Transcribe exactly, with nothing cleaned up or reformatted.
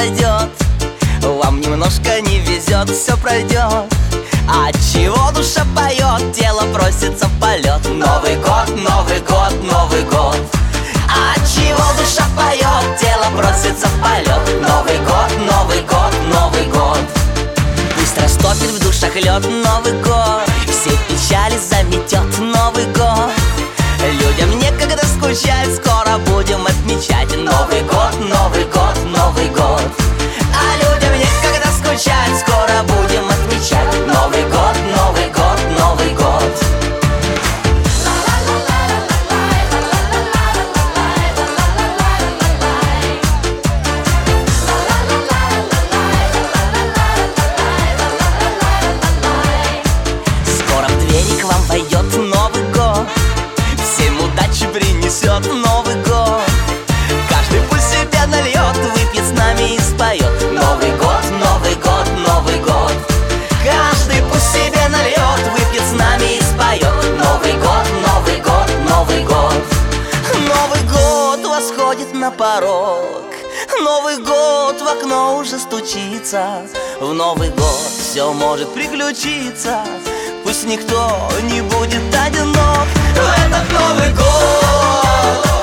пройдет. Вам немножко не везет, все пройдет. А чего душа поет, тело просится в полет. Новый год, Новый год, Новый год. А чего душа поет, тело просится в полет. Новый год, Новый год, Новый год. Пусть растопит в душах лед Новый год, все печали заметет Новый год. Людям некогда скучать, скоро будем отмечать Новый год, Новый год, Новый год. А людям некогда скучать, скоро будем отмечать Новый год, Новый год, Новый год. Скоро в двери к вам войдет Новый год, всем удачи принесет Новый год. Каждый пусть себя нальет, выпьет с нами и споет Новый год, Новый год, Новый год. Каждый пусть себе нальет, выпьет с нами и споет Новый год, Новый год, Новый год. Новый год восходит на порог, Новый год в окно уже стучится. В Новый год все может приключиться, пусть никто не будет одинок в этот Новый год.